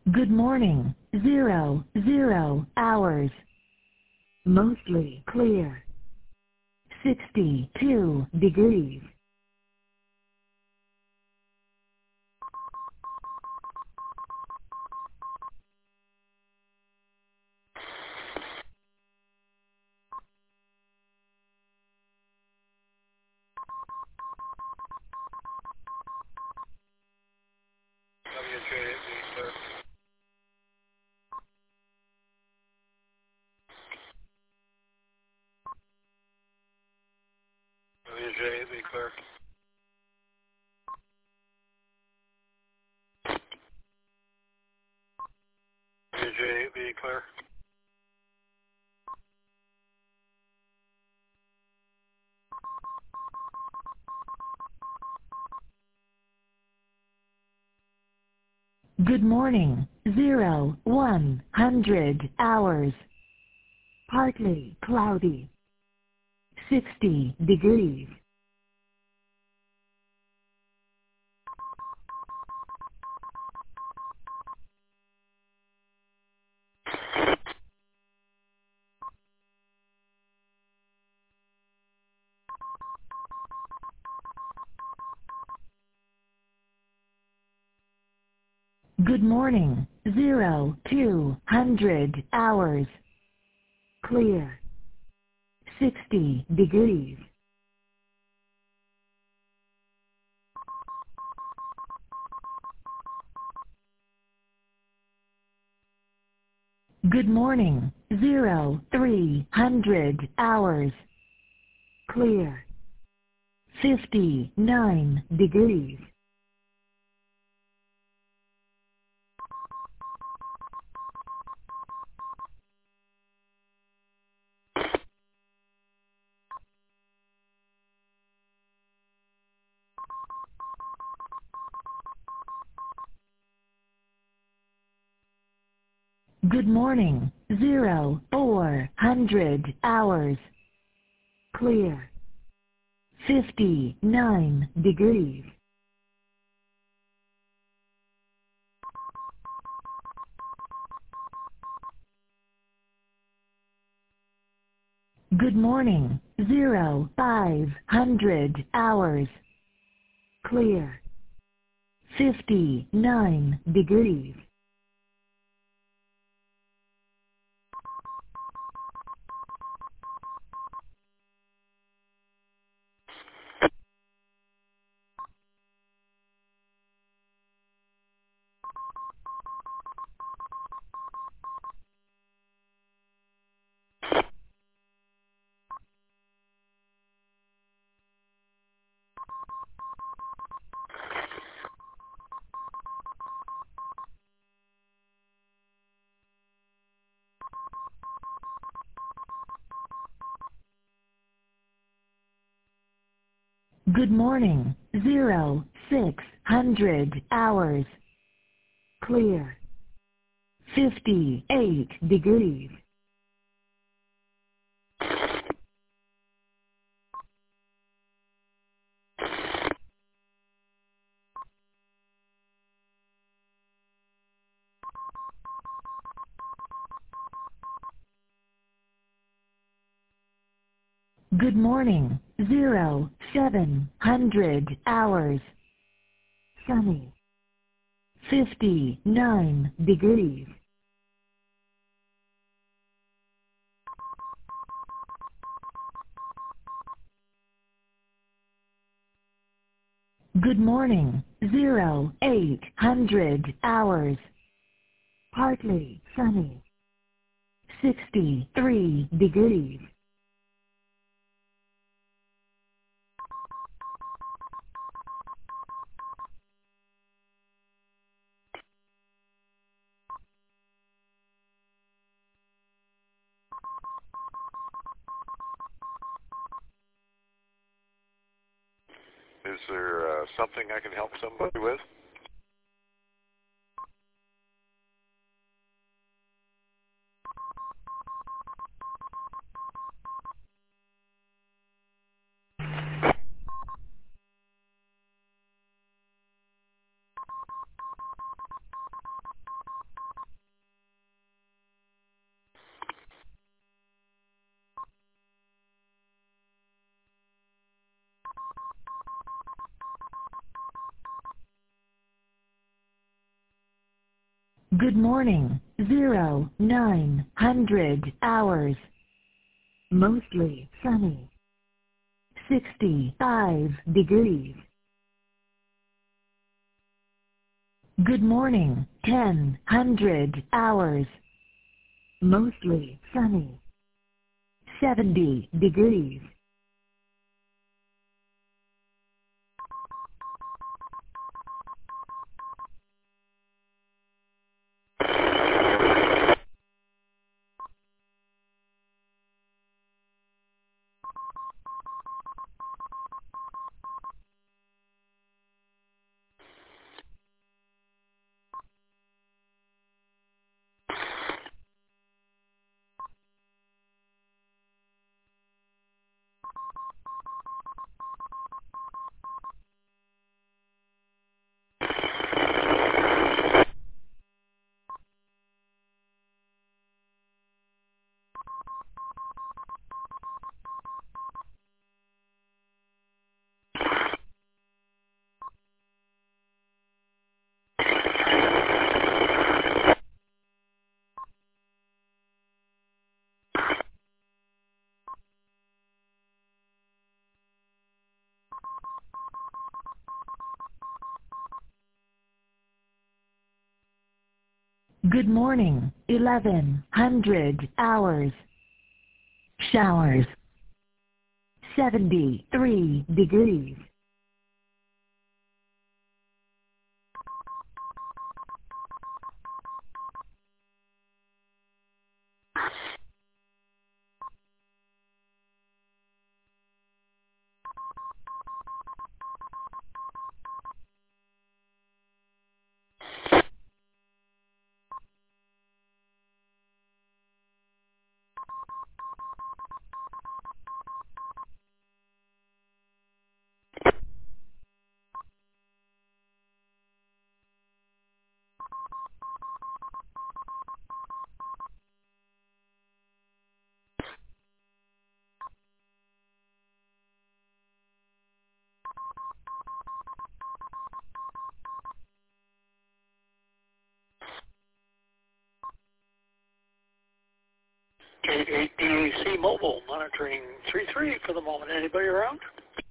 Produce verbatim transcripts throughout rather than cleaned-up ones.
Good morning. Zero, zero hours. Mostly clear. sixty-two degrees. W J eight B clear. W J eight B clear. W J eight B clear. Good morning. Zero, one hundred hours. Partly cloudy. sixty degrees. Good morning. Zero, two hundred hours. Clear. sixty degrees. Good morning. Zero, three hundred hours. Clear. fifty-nine degrees. Good morning. Zero, four hundred hours. Clear. fifty-nine degrees. Good morning. Zero, five hundred hours. Clear. fifty-nine degrees. Good morning. Zero, six hundred hours. Clear. fifty-eight degrees. Good morning. Zero, seven hundred hours. Sunny. fifty-nine degrees. Good morning. Zero, eight hundred hours. Partly sunny. sixty-three degrees. Is there uh, something I can help somebody with? Good morning. Zero, nine hundred hours. Mostly sunny. sixty-five degrees. Good morning. Ten hundred hours. Mostly sunny. seventy degrees. Good morning. Eleven hundred hours. Showers. Seventy-three degrees. K eight D A C Mobile, monitoring three three for the moment. Anybody around?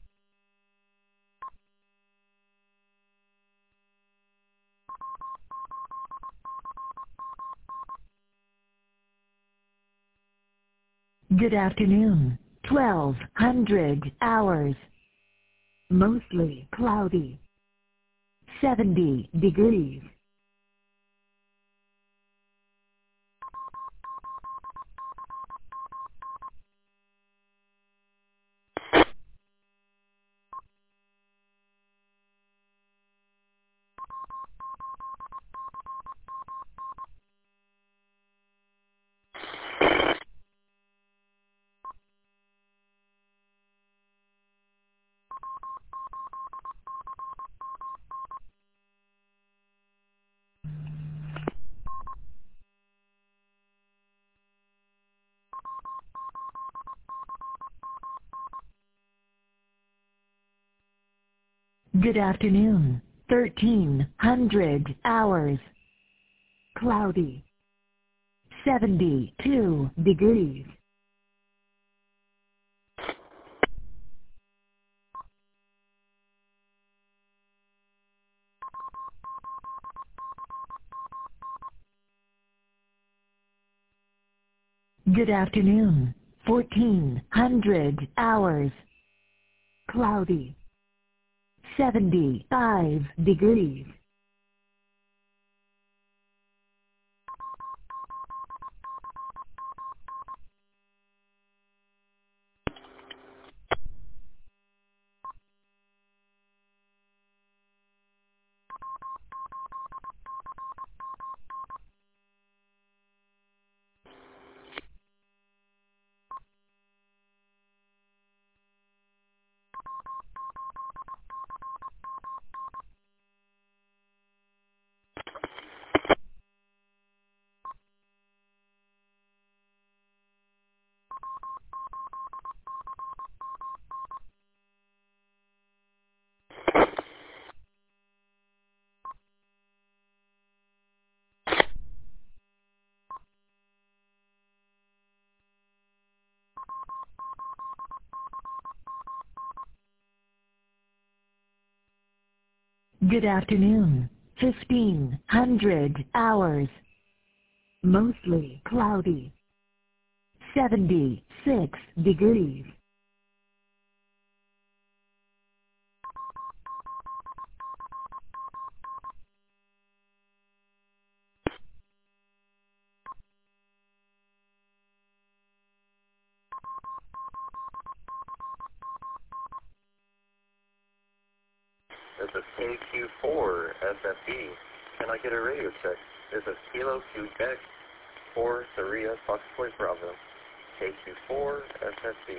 Good afternoon. Twelve hundred hours. Mostly cloudy. Seventy degrees. Good afternoon. Thirteen hundred hours. Cloudy. Seventy-two degrees. Good afternoon. Fourteen hundred hours. Cloudy. Seventy-five degrees. Good afternoon. fifteen hundred hours. Mostly cloudy. seventy-six degrees. This is K Q four S F D. Can I get a radio check? This is Kilo Quebec four Saria Foxtrot Bravo. K Q four S F D.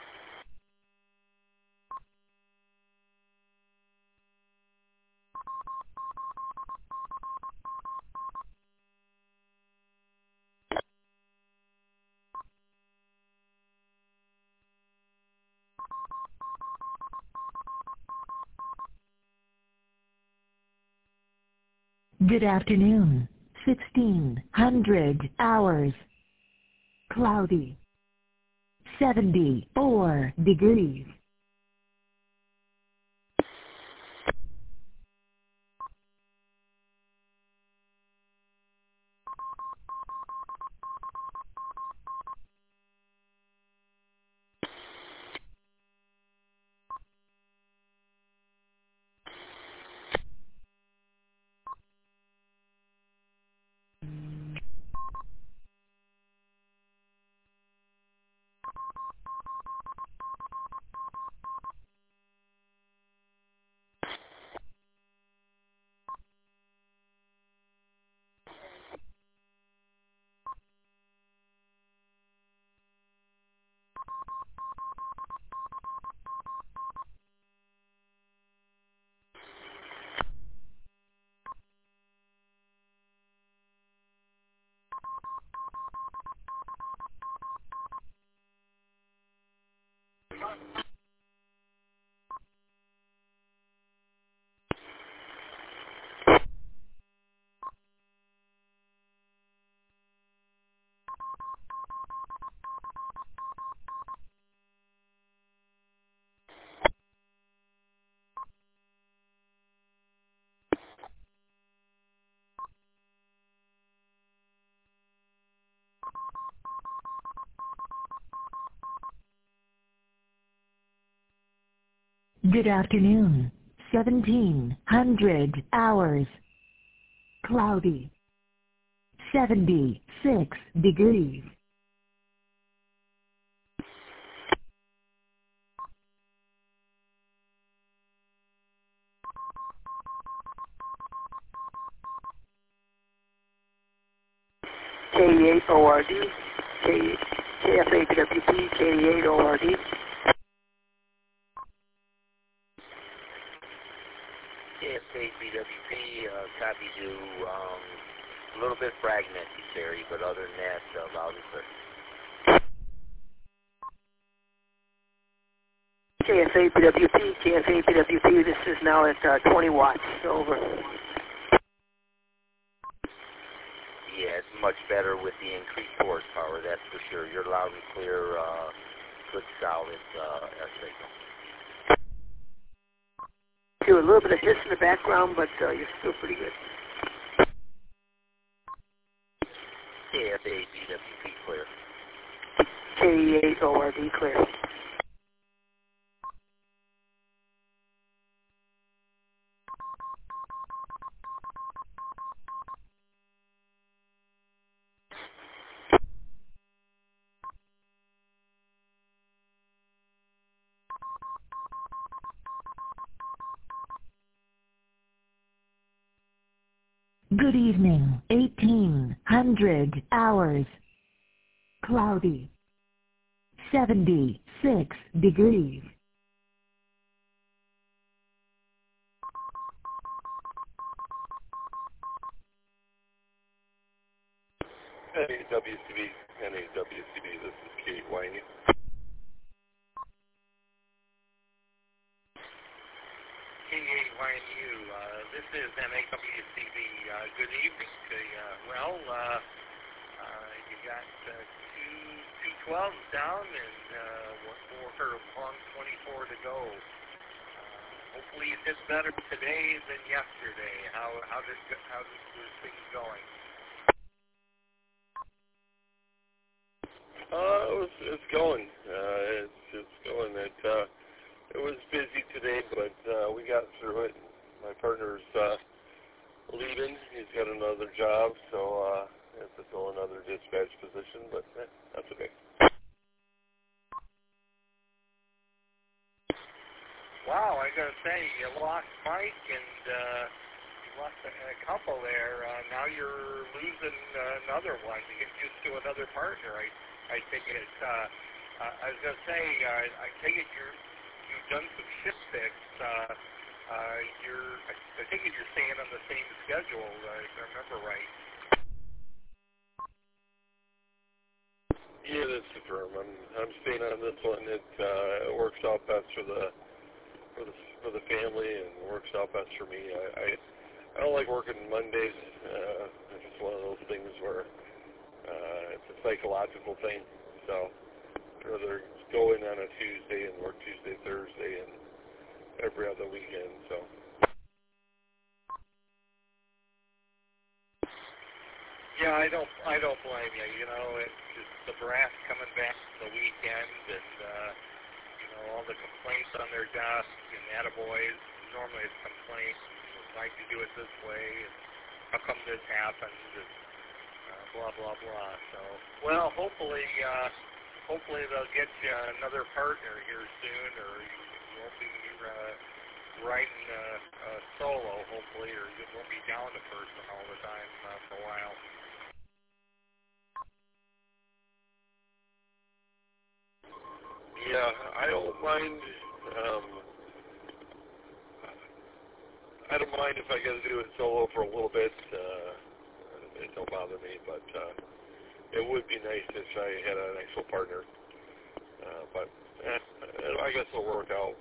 Good afternoon. sixteen hundred hours. Cloudy. seventy-four degrees. Good afternoon. seventeen hundred hours. Cloudy. seventy-six degrees. K eight O R D, K, K F A P W P, K eight O R D. K F A P W P, uh, copy to um, a little bit fragmented, Terry, but other than that, uh, loud and clear. K F A P W P, K F A P W P, this is now at uh, twenty watts, over. Yeah, it's much better with the increased horsepower, that's for sure. You're loud and clear, uh, good solid uh, signal. Do a little bit of hiss in the background, but uh, you're still pretty good. K F A P W P clear. K eight O R D clear. Good evening. eighteen hundred hours. Cloudy. seventy-six degrees. N A W C B, N A W C B, this is Kate Winey. K eight Y N U, uh, this is N A W C B. Uh, good evening to you. Uh, well, uh, uh, you got uh, two two twelves down and uh, one more one twenty-four to go. Uh, hopefully you did better today than yesterday. How how did how did things going? Uh, it was, it's going. Uh, it's, it's going. It, uh, it was busy today, but, uh, we got through it. My partner's, uh, leaving. He's got another job, so, uh, I have to fill another dispatch position, but eh, that's okay. Wow, I gotta say, you lost Mike and, uh, you lost a, a couple there. Uh, now you're losing uh, another one to get used to another partner. I I take it, uh, uh, I was going to say, uh, I take it you're, you've done some shift fix. Uh, uh, you're, I, I take it you're staying on the same schedule, uh, if I remember right. Yeah, that's the firm. I'm, I'm staying on this one. It, uh, it works out best for the, for the, for the family and works out best for me. I, I, I don't like working Mondays. Uh, it's just one of those things where, Uh, it's a psychological thing, so I'd rather go in on a Tuesday and work Tuesday, Thursday, and every other weekend, so. Yeah, I don't, I don't blame you. You know, it's just the brass coming back from the weekend, and uh, you know, all the complaints on their desk, and attaboys. Normally it's complaints. Why would you do it this way? And how come this happened? And, uh, blah blah blah. So, well, hopefully, uh, hopefully they'll get you another partner here soon, or you won't be uh, riding uh, uh, solo, hopefully, or you won't be down the person all the time uh, for a while. Yeah, I don't mind. Um, I don't mind if I get to do it solo for a little bit. Uh, it don't bother me, but uh, it would be nice if I had an actual partner. Uh, but eh, I guess it'll work out.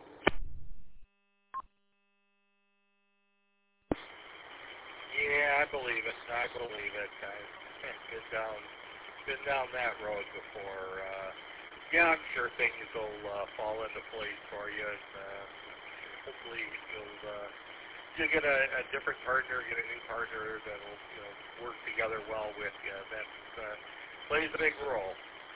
Yeah, I believe it. I believe it. I've been down, been down that road before. Uh, yeah, I'm sure things will uh, fall into place for you, and uh, hopefully you'll uh, you'll get a, a different partner, get a new partner that'll you know work together well with you. That uh, plays a big role.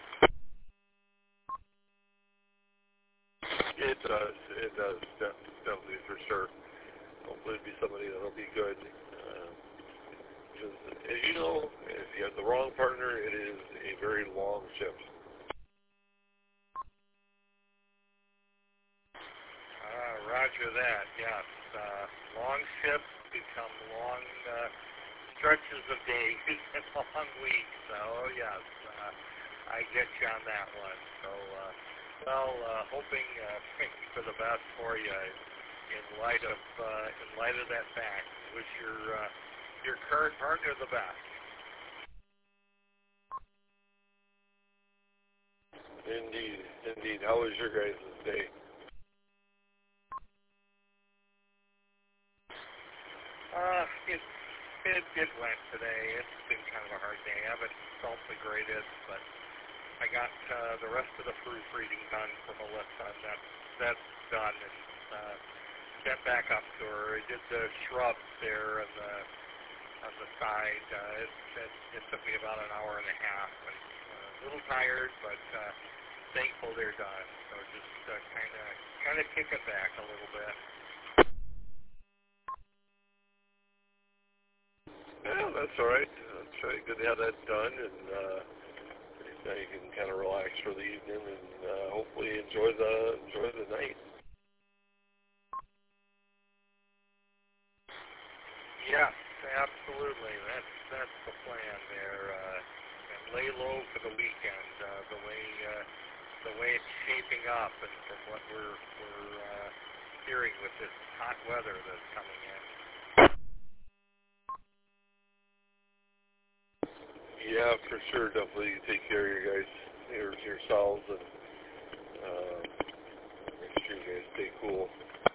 It does. It does. Def- definitely for sure. Hopefully it'll be somebody that'll be good. Uh, because, as you know, if you have the wrong partner, it is a very long shift. Uh, roger that, yes. Uh, long shifts become long uh, stretches of days and long weeks. So, yes, uh, I get you on that one. So, uh, well, uh, hoping uh, for the best for you in light of uh, in light of that fact. Wish your uh, your current partner the best. Indeed, indeed. How was your guys' day? Uh, it, it, it went today. It's been kind of a hard day. I haven't felt the greatest, but I got uh, the rest of the proofreading done for Melissa, and that's, that's done, and uh, sent back up to her. I did the shrubs there on the, on the side. Uh, it, it, it took me about an hour and a half. And, uh, a little tired, but uh, thankful they're done. So just uh, kind of kind of kick it back a little bit. Yeah, that's all right. It's really good to have that done, and uh, now you can kind of relax for the evening and uh, hopefully enjoy the enjoy the night. Yes, absolutely. That's that's the plan there. Uh, and lay low for the weekend. Uh, the way uh, the way it's shaping up, and from what we're we're uh, hearing with this hot weather that's coming in. Yeah, for sure. Definitely take care of your guys, your, yourselves, and uh, make sure you guys stay cool.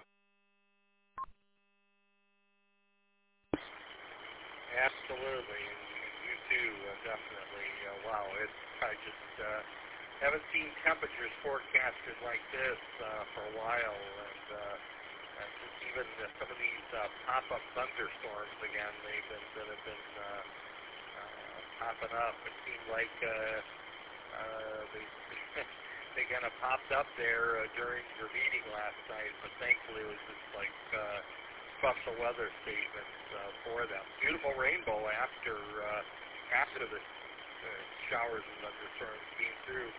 Absolutely, and you too, uh, definitely. Uh, wow, it's I just uh, haven't seen temperatures forecasted like this uh, for a while, and uh, uh, just even uh, some of these uh, pop-up thunderstorms again, they've been that have been uh, uh, popping up. It seemed like uh, uh, they they kind of popped up there uh, during your meeting last night, but thankfully it was just like uh, special weather statements uh, for them. Beautiful rainbow after uh, after the uh, showers and thunderstorms came through.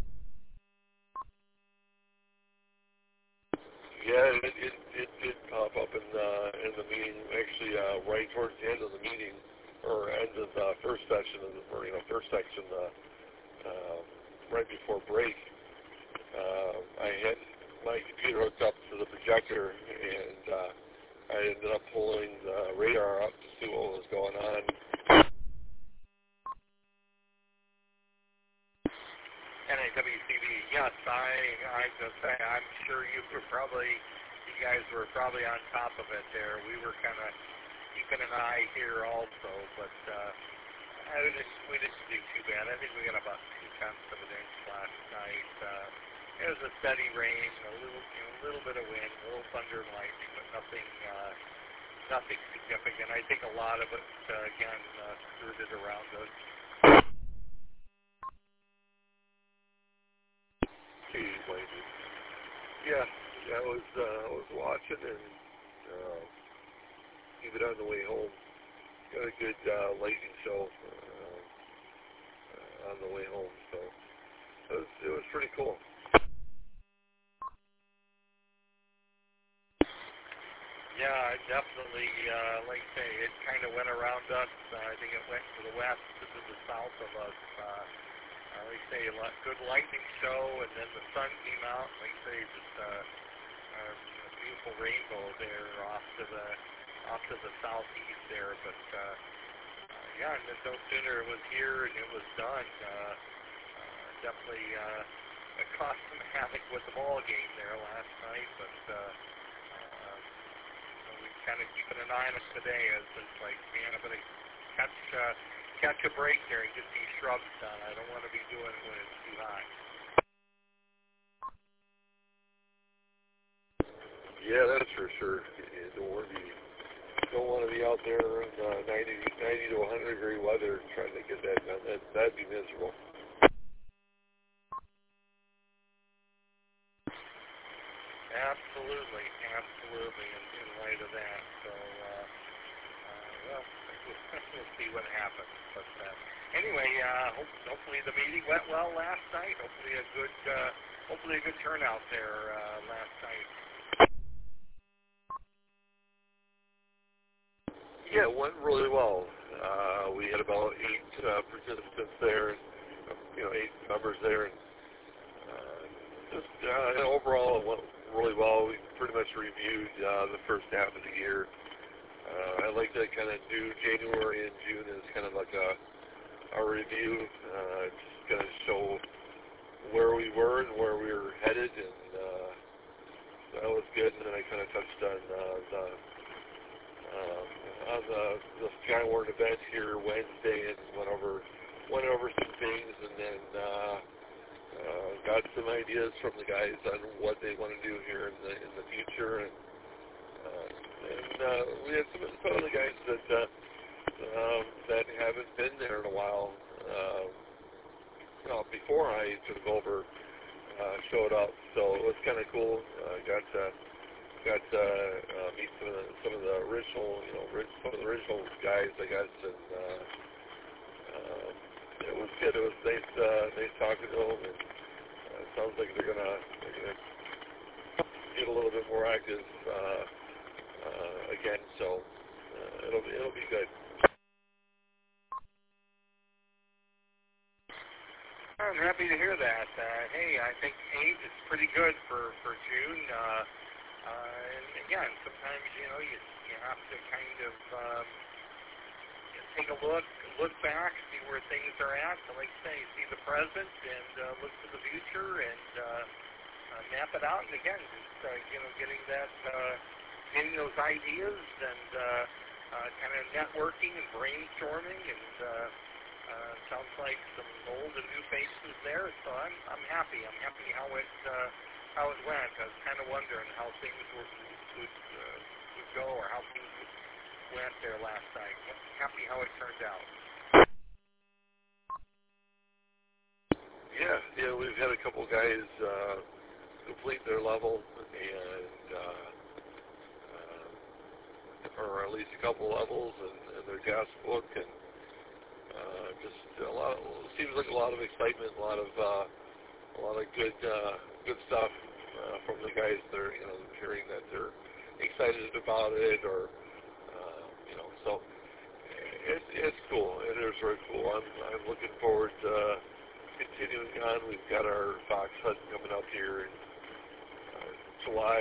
Yeah, it, it, it did pop up in the, in the meeting, actually uh, right towards the end of the meeting, or end of the first section, of the, or, you know, first section, uh, uh, right before break. Uh, I had my computer hooked up to the projector, and uh, I ended up pulling the radar up to see what was going on. N A W C B, yes, I, I just say, I'm sure you were probably, you guys were probably on top of it there. We were kind of keeping an eye here also, but uh, I didn't, we didn't do too bad. I think we got about two tenths of an inch last night. Uh, it was a steady rain, a little, you know, a little bit of wind, a little thunder and lightning, but nothing, uh, nothing significant. I think a lot of it, uh, again, uh, skirted around us. Yeah, yeah, I was uh, I was watching and uh, even on the way home, got a good uh, lightning show uh, uh, on the way home, so it was it was pretty cool. Yeah, definitely. Uh, like I say, it kind of went around us. Uh, I think it went to the west, to the south of us. Uh, Uh, like I say, a lot, good lightning show, and then the sun came out. Like I say, just uh, uh, a beautiful rainbow there off to the off to the southeast there. But uh, uh, yeah, and then no sooner it was here and it was done. Uh, uh, definitely uh, it caused some havoc with the ball game there last night. But uh, uh, so we kind of keeping an eye on it today. As it's like, man, I'm gonna catch. Uh, catch a break there and get these shrubs done. I don't want to be doing it when it's too high. Yeah, that's for sure. You don't want to be, don't want to be out there in uh, ninety, ninety to one hundred degree weather trying to get that done. That, that'd be miserable. Absolutely, absolutely, in, in light of that. So, uh, uh, well, we'll see what happens. But uh, anyway, uh, hope, hopefully the meeting went well last night. Hopefully a good, uh, hopefully a good turnout there uh, last night. Yeah, it went really well. Uh, we had about eight uh, participants there, and, you know, eight members there, and uh, just uh, overall it went really well. We pretty much reviewed uh, the first half of the year. Uh, I like to kind of do January and June as kind of like a, a review, uh, just kind of show where we were and where we were headed, and uh, that was good. And then I kind of touched on uh, the uh, on the, the Skywarn event here Wednesday and went over went over some things, and then uh, uh, got some ideas from the guys on what they want to do here in the in the future. And Uh, and uh, we had some, some of the guys that uh, um, that haven't been there in a while. Uh, well, before I took over, uh, showed up, so it was kind of cool. Uh, got to got to uh, meet some of the some of the original, you know, some of the original guys, I guess, and uh, uh, it was good. It was nice, uh, nice talking to them, and uh, it sounds like they're gonna they're gonna get a little bit more active. Uh, Uh, again, so uh, it'll be it'll be good. I'm happy to hear that. Uh, hey, I think eight is pretty good for for June. Uh, uh, and again, sometimes you know you you have to kind of um, you know, take a look, look back, see where things are at. So like I say, see the present and uh, look to the future and uh, uh, map it out. And again, just uh, you know, getting that. Uh, getting those ideas and uh, uh, kind of networking and brainstorming, and uh, uh, sounds like some old and new faces there. So I'm I'm happy. I'm happy how it uh, how it went. I was kind of wondering how things were would uh, would go or how things went there last night. Happy how it turned out. Yeah, yeah, we've had a couple guys uh, complete their level, and uh, uh, or at least a couple levels, and, and their gas book, and uh, just a lot. Of, seems like a lot of excitement, a lot of uh, a lot of good uh, good stuff uh, from the guys. They're you know hearing that they're excited about it, or uh, you know, so it, it's cool. It is very cool. I'm I'm looking forward to uh, continuing on. We've got our fox hunt coming up here in uh, July,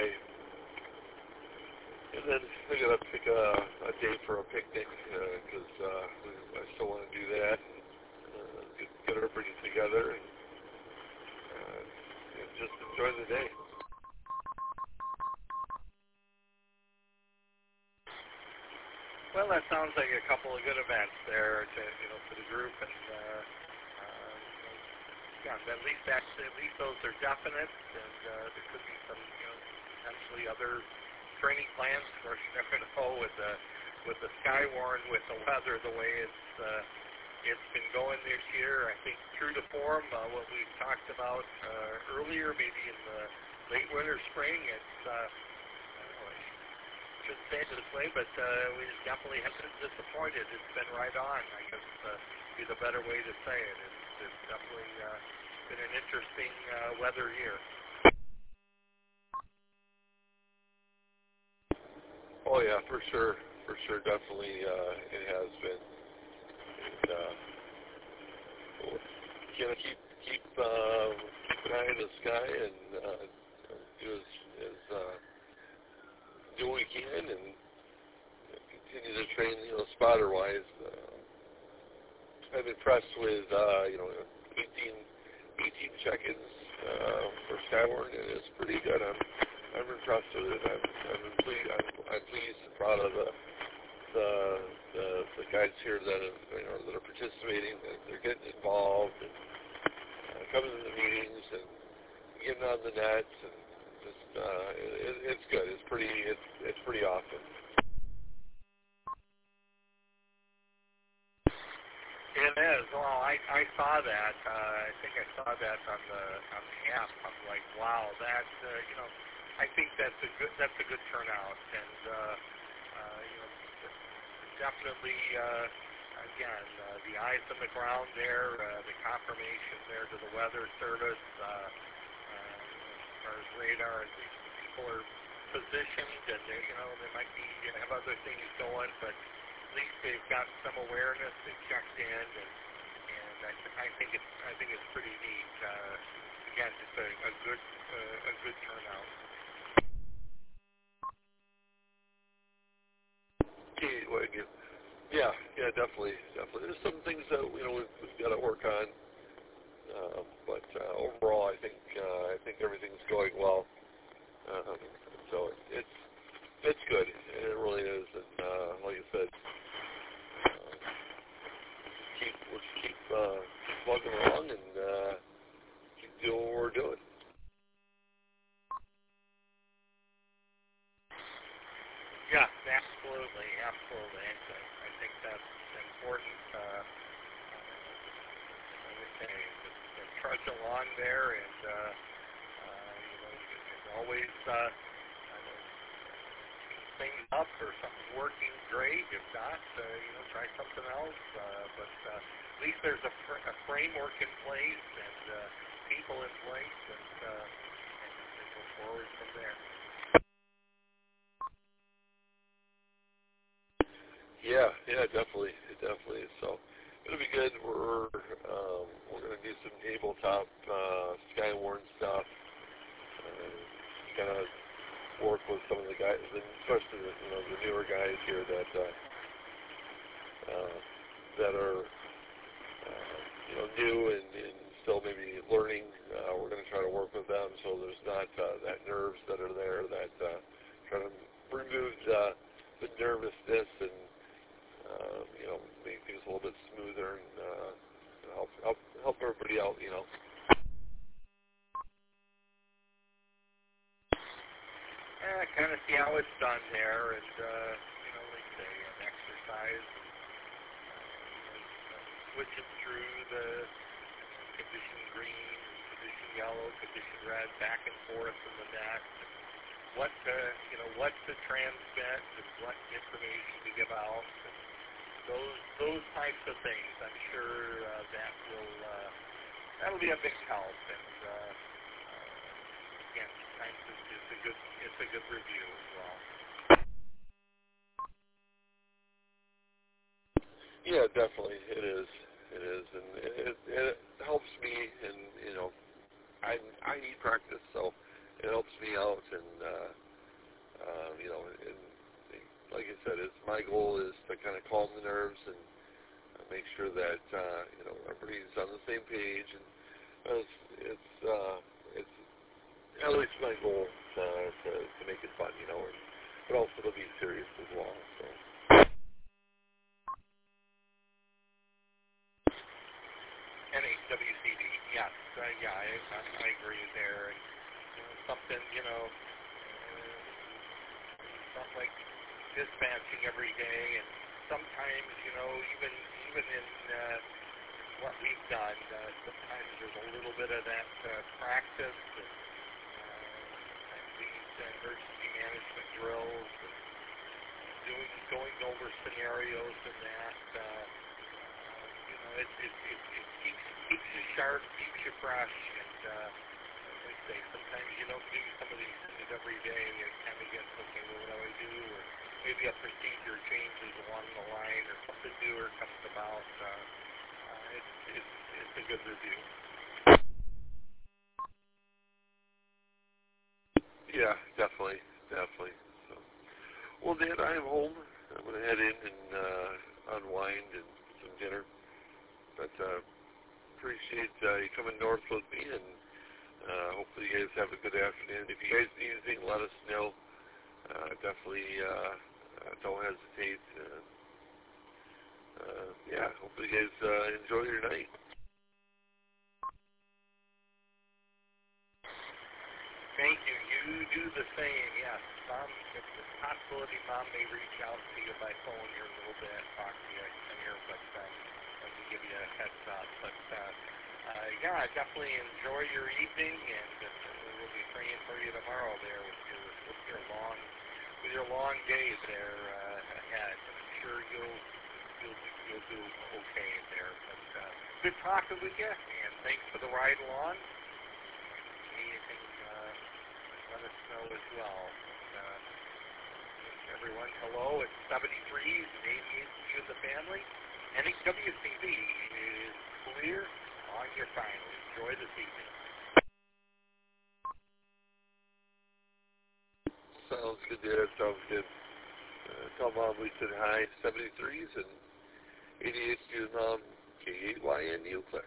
and then I gotta pick a, a date for a picnic because uh, uh, I still want to do that. Uh, get, get everybody together and, uh, and just enjoy the day. Well, that sounds like a couple of good events there, to, you know, for the group, and uh, uh, yeah, at least that's, at least those are definite, and uh, there could be some, you know, potentially other training plans. Of course, you never know with the with the Skywarn, with the weather, the way it's uh, it's been going this year. I think true to form, uh, what we've talked about uh, earlier, maybe in the late winter, spring, it's. Uh, shouldn't say it this way, but uh, we definitely haven't been disappointed. It's been right on, I guess, uh, be the better way to say it. It's, it's definitely uh, been an interesting uh, weather year. Oh yeah, for sure, for sure, definitely uh, it has been. And, uh, we'll keep keep uh, keep an eye in the sky and uh, do as, as uh, do what we can and continue to train, you know, spotter-wise. Uh, I'm impressed with, uh, you know, eighteen, eighteen check-ins uh, for Skywarn, and it's pretty good. I'm, I'm impressed with it. I'm, I'm, pleased, I'm, I'm pleased and proud of the, the, the, the guys here that have, you know, that are participating. That they're getting involved and uh, coming to the meetings and getting on the nets and. Just, uh, it, it's good. It's pretty. It's it's pretty awesome. It is. Well, I I saw that. Uh, I think I saw that on the on the app. I'm like, wow, that uh, you know, I think that's a good that's a good turnout, and uh, uh, you know, definitely uh, again uh, the eyes on the ground there, uh, the confirmation there to the Weather Service. Uh, As radar, at least people are positioned, and they, you know, they might be you know, have other things going, but at least they've got some awareness. They've checked in, and and I, th- I think it's I think it's pretty neat. Uh, again, just a, a good uh, a good turnout. Yeah, yeah, definitely, definitely. There's some things that you know we've, we've got to work on. Uh, but uh, overall, I think uh, I think everything's going well. Um, so it's it's good. It really is. And uh, like I said, uh, keep we'll just keep uh, keep plugging along and uh, keep doing what we're doing. Yeah, absolutely, absolutely. I, I think that's important. Uh, like I say, just uh, trudge along there, and uh, uh, you know, as always, uh, keep things up or something's working great. If not, uh, you know, try something else. Uh, but uh, at least there's a, fr- a framework in place and uh, people in place, and, uh, and, and go forward from there. Yeah, yeah, definitely, it definitely is. So it'll be good. We're um, we're gonna do some tabletop uh, Skywarn stuff. Uh, kind of work with some of the guys, especially the, you know the newer guys here that uh, uh, that are uh, you know new and, and still maybe learning. Uh, we're gonna try to work with them so there's not uh, that nerves that are there. That uh, try to remove the, the nervousness and Uh, you know, make things a little bit smoother and uh, help help help everybody out. You know. Yeah, it kind of see how it's done there, and uh, you know, like say an exercise, uh, switch it through the condition green, condition yellow, condition red, back and forth in the net. What to, you know, what to transmit and what information to give out. And those those types of things. I'm sure uh, that will uh, that'll be a big help. And uh, uh, again, sometimes it's, it's a good it's a good review as well. Yeah, definitely, it is. It is, and it, it helps me. And you know, I I need practice, so it helps me out. And uh, uh, you know, and like I said, it's my goal is to kind of calm the nerves and uh, make sure that uh, you know everybody's on the same page. And uh, it's it's uh, it's at least my goal to, to to make it fun, you know, and, but also to be serious as well. So. N H W C D, yes, uh, yeah, I, I, I agree there. And you know, something, you know, uh, not like dispatching every day, and sometimes, you know, even even in uh, what we've done, uh, sometimes there's a little bit of that uh, practice, and uh, these emergency management drills, and doing going over scenarios and that. Uh, you know, it it it, it keeps keeps you sharp, keeps you fresh, and uh, like I say, sometimes you don't do some of these things every day. It kind of gets, okay, well, what do I do? Or maybe a procedure changes along the line, or something newer comes about. Uh, uh, it's, it's, it's a good review. Yeah, definitely, definitely. So, well, Dan, I'm home. I'm going to head in and uh, unwind and some dinner. But uh, appreciate uh, you coming north with me, and uh, hopefully you guys have a good afternoon. If you guys need anything, let us know. Uh, definitely uh, uh, don't hesitate. Uh, uh, yeah, hopefully you guys uh, enjoy your night. Thank you. You do the same, yes. Mom, if it's a possibility, Mom may reach out to you by phone here a little bit, talk to you here, but uh, let me give you a heads up. But uh, uh, yeah, definitely enjoy your evening, and, and we'll be praying for you tomorrow there with your with your long with your long days there uh, ahead. I'm sure you'll you'll do, you'll do okay there. But uh, good talking with you, and thanks for the ride along. Anything, uh, let us know as well. Uh, everyone, hello. It's seventy-threes and eighty-eight to you and the family. N H W C B is clear on your final. Enjoy this evening. Sounds good, Dad. Sounds good. Uh, tell Mom we said hi. seventy-threes and eighty-eight to your mom. K eight Y N Eau Claire.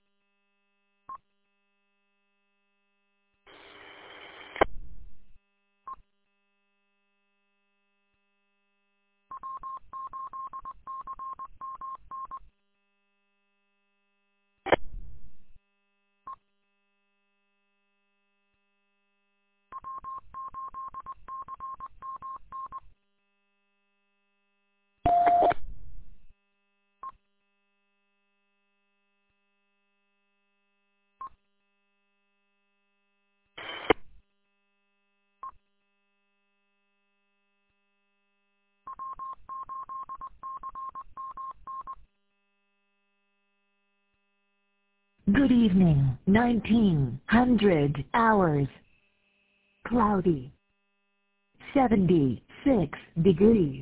Good evening, nineteen hundred hours. Cloudy. seventy-six degrees.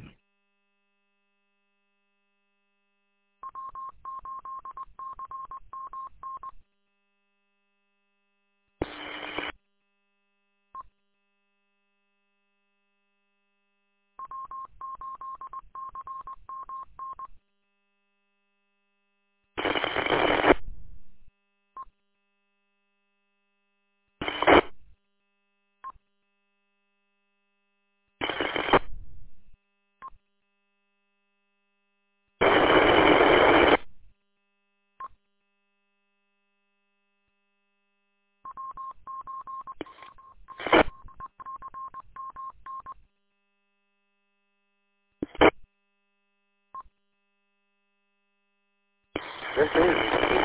This is K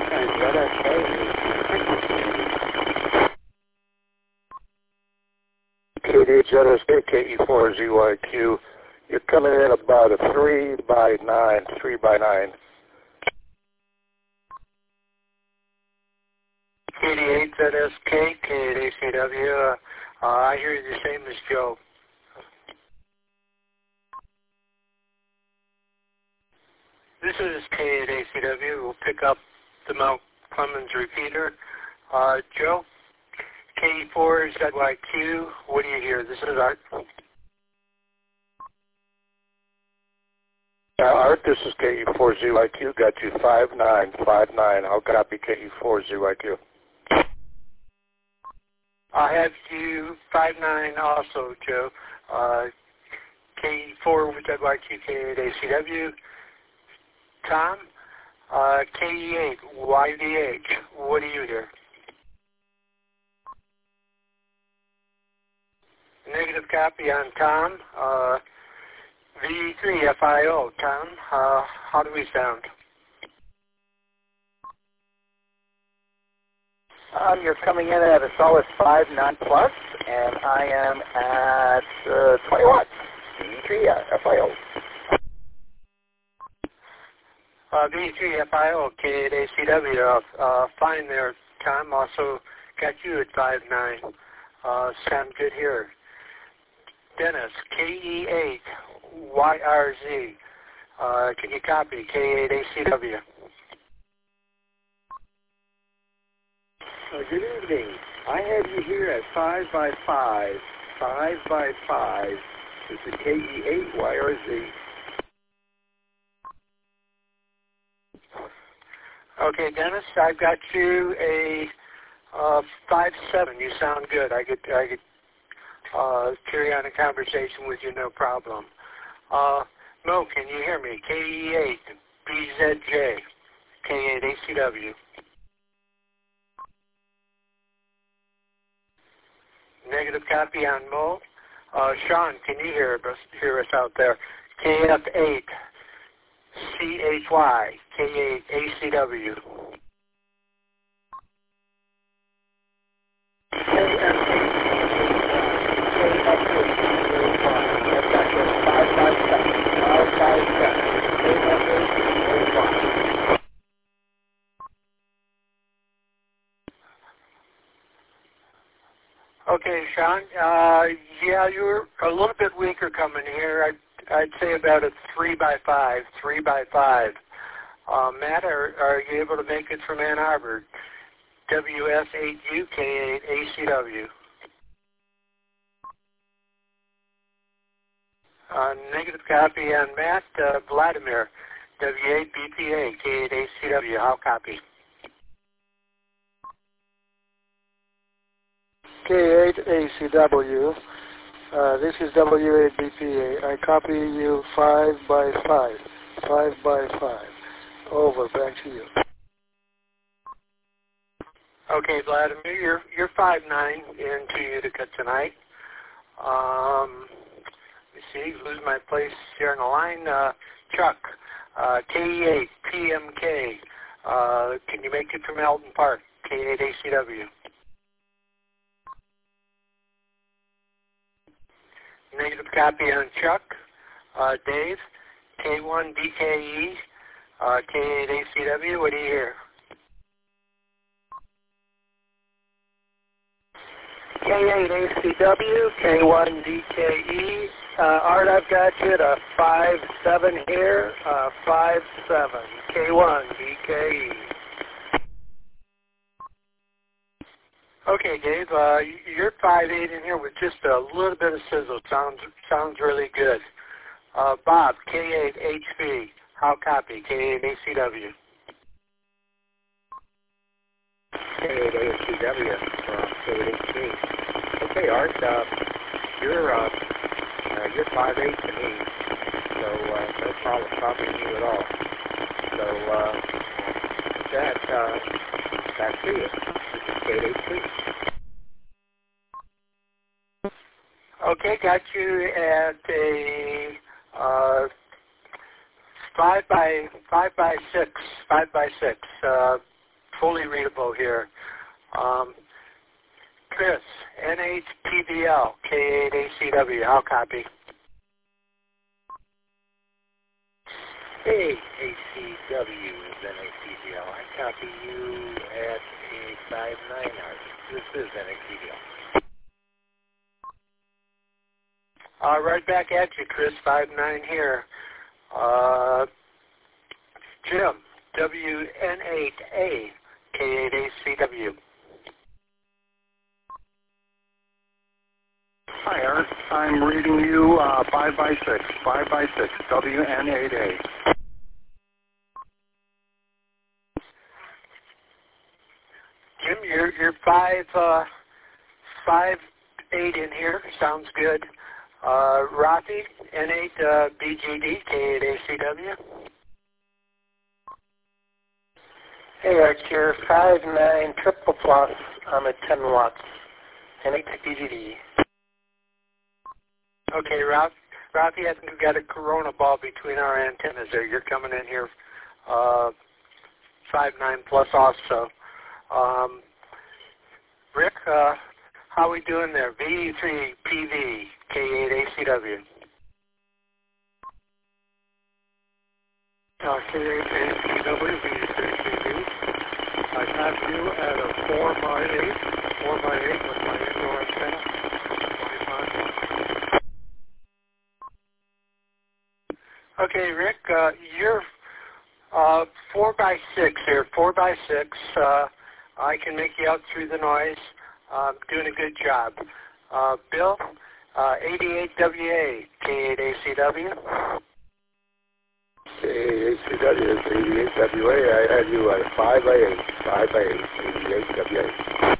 eight Z S K, K E four Z Y Q. You're coming in about a three by nine, three by nine. eighty-eight Z S K, K eight A C W. Uh, uh, I hear you the same as Joe. This is K eight A C W. We'll pick up the Mount Clemens repeater. Uh, Joe, K E four Z Y Q. What do you hear? This is Art. Uh, Art, this is K E four Z Y Q. Got you five nine five nine. I'll copy K E four Z Y Q. I have you five nine also, Joe. Uh, K E four Z Y Q, K eight A C W. Tom, uh, K E eight Y V H. What do you hear? Negative copy on Tom. Uh, V three F I O. Tom, uh, how do we sound? Um, you're coming in at a solid five nine plus, and I am at uh, twenty watts. V three F I O. Uh, V three F I O, K eight A C W. Uh, uh, fine there, Tom. Also got you at five nine. Uh, sound good here. Dennis, K E eight Y R Z. Uh, can you copy K eight A C W? Uh, good evening. I have you here at five by five. five by five. This is K E eight Y R Z. Okay, Dennis, I've got you a uh, five seven. You sound good. I could I could uh, carry on a conversation with you, no problem. Uh, Mo, can you hear me? K E eight B Z J, K eight A C W. Negative copy on Mo. Uh, Sean, can you hear us, hear us out there? K F eight C H Y, K eight A C W. Okay, Sean. Uh, yeah, you were a little bit weaker coming here. I'd, I'd say about a three by five, three by five. Uh, Matt, are, are you able to make it from Ann Arbor? W S eight U K eight A C W. Uh, negative copy on Matt. Uh, Vladimir, W eight B P A, K eight A C W. How copy? K eight A C W. Uh, this is W eight B P A. I copy you five by five. five by five. Over. Back to you. Okay, Vladimir, you're you're five nine into Utica tonight. Um, let me see, lose my place here on the line. Uh, Chuck, uh, K E eight P M K. Uh, can you make it from Elton Park? K eight A C W. Negative copy on Chuck. Uh, Dave, K one D K E, uh, K eight A C W. What do you hear? K eight A C W, K one D K E. Uh, Art, I've got you at a five seven here, uh, five seven, K one D K E. Okay, Dave, uh, you're five eight in here with just a little bit of sizzle. Sounds sounds really good. Uh, Bob, K eight H V. How copy? K eight A C W. K eight A C W from K eight H V. Okay, Art, uh, you're uh, uh, you're five eight to me, so uh, no problem copying you at all. So uh, that uh, back to you. This is K eight H V. Okay, got you at a uh, five by five by six, five by six, uh, fully readable here. Um, Chris, N eight P B L, K eight A C W, I'll copy. Hey, A C W is N eight P B L. I copy you at a five nine R. This is N eight P B L. Uh, right back at you, Chris, five nine here. Uh, Jim, W N eight A, K eight A C W. Hi, Art. I'm reading you uh, five by six, five by six, W N eight A. Jim, you're, you're five, uh, five, eight in here. Sounds good. Uh, Rafi, N eight uh, B G D, K eight A C W. Hey, Art, you're five nine triple plus. I'm at ten watts. N eight B G D. Okay, Ralph. Rafi, I think we've got a corona ball between our antennas there. You're coming in here uh, five nine plus also. Um, Rick, uh, how are we doing there? V E three P V, K eight A C W. Uh, K eight A C W, V E three P V. I have you at a four by eight, four by eight with my indoor antenna, twenty-five watts. Okay, Rick, uh, you're uh, four by six here, four by six. Uh, I can make you out through the noise. Uh, doing a good job. Uh, Bill, uh, eighty-eight W A, K eight A C W. K eight A C W is eighty-eight W A. I had you at five by eight, five by eight, eighty-eight W A.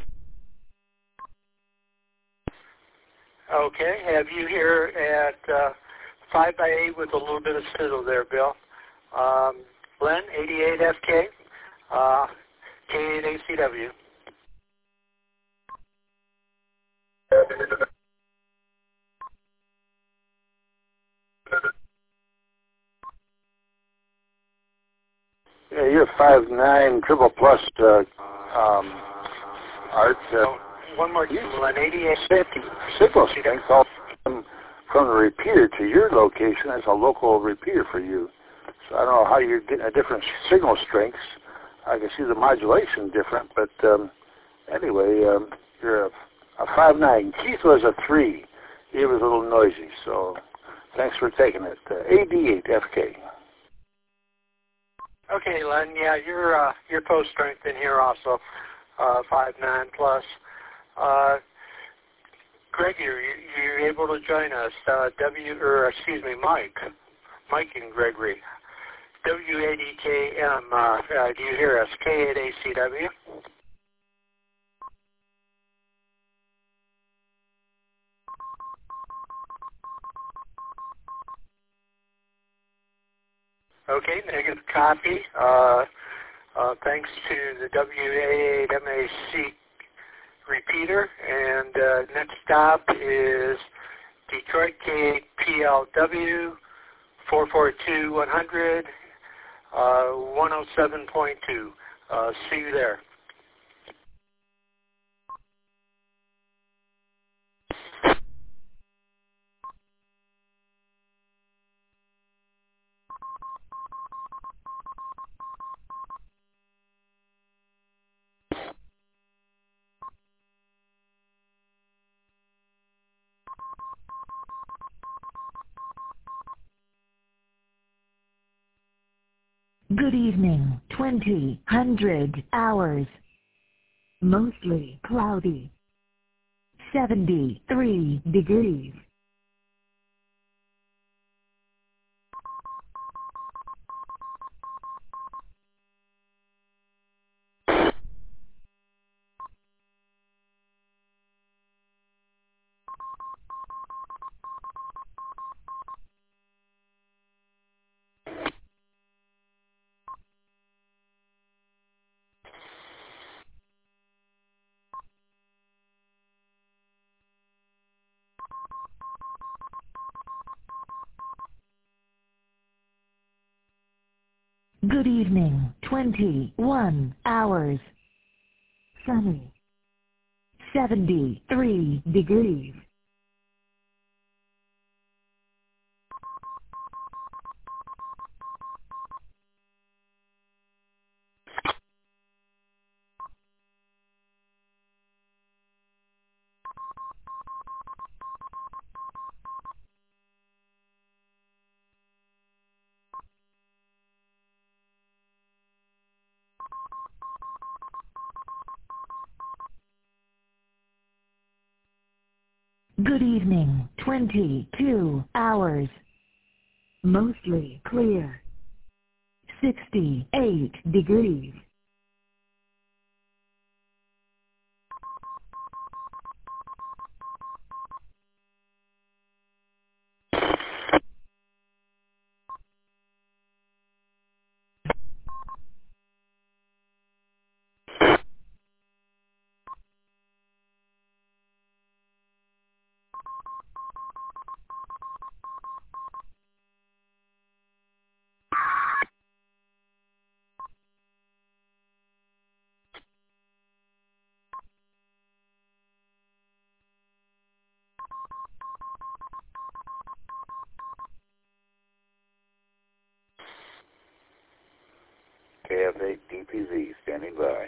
Okay, have you here at uh, five by eight with a little bit of sizzle there, Bill. Um, Len, eighty-eight F K, uh, K eight A C W. Yeah, you're five nine triple plus, uh, um, Art. Uh, One more time, Len, eighty-eight. Signal strength all from, from the repeater to your location as a local repeater for you. So I don't know how you're getting a different signal strengths. I can see the modulation different, but um, anyway, um, you're a, a five nine. Keith was a three. He was a little noisy, so thanks for taking it. Uh, eighty-eight F K. Okay, Len. Yeah, your uh, your post strength in here also, uh, five nine plus. Uh, Greg, you're, you're able to join us. Uh, W or excuse me, Mike, Mike and Gregory. W eighty K M. Uh, uh, do you hear us? K eight A C W. Okay, negative copy. Uh, uh, thanks to the W A eight M A C repeater. And uh, next stop is Detroit K eight P L W four four two one hundred, uh, one oh seven point two. Uh, see you there. Good evening, twenty hundred hours. Mostly cloudy. seventy-three degrees. Good evening, twenty-one hours. Sunny. seventy-three degrees. Good evening, twenty-two hours. Mostly clear. sixty-eight degrees. K F eight D P Z standing by.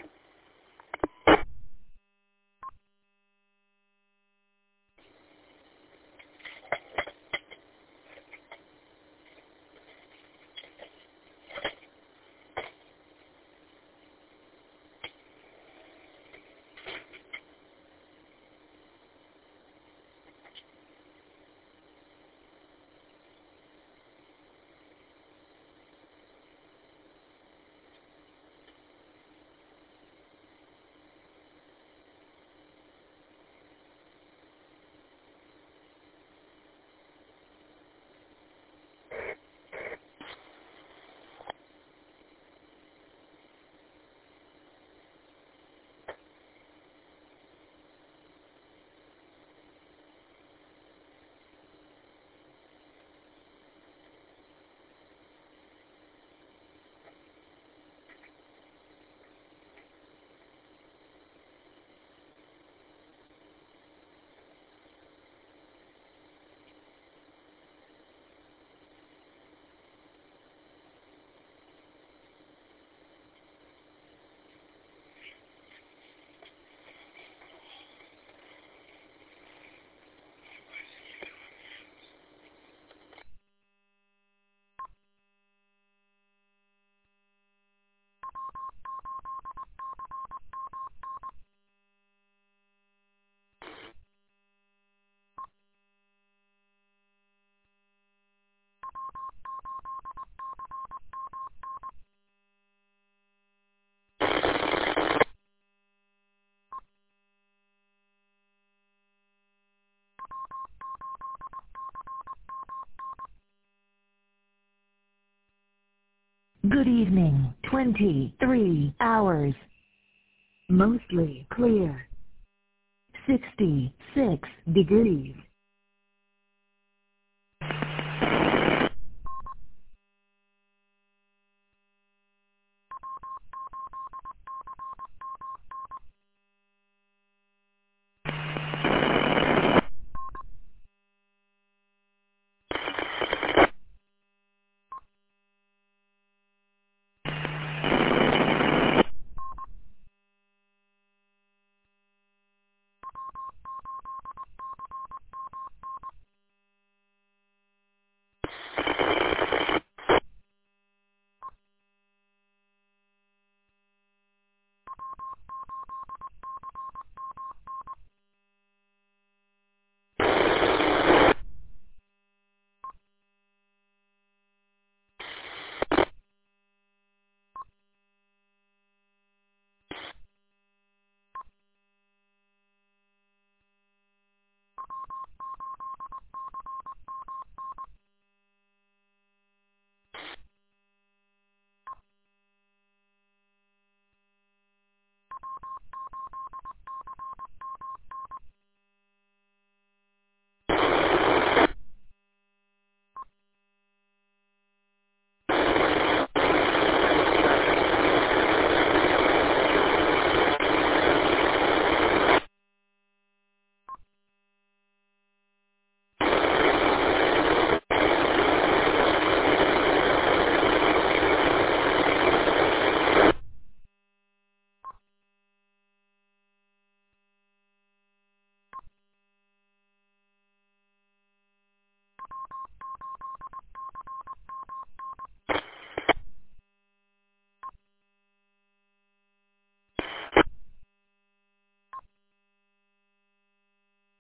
Good evening, twenty-three hours. Mostly clear. sixty-six degrees.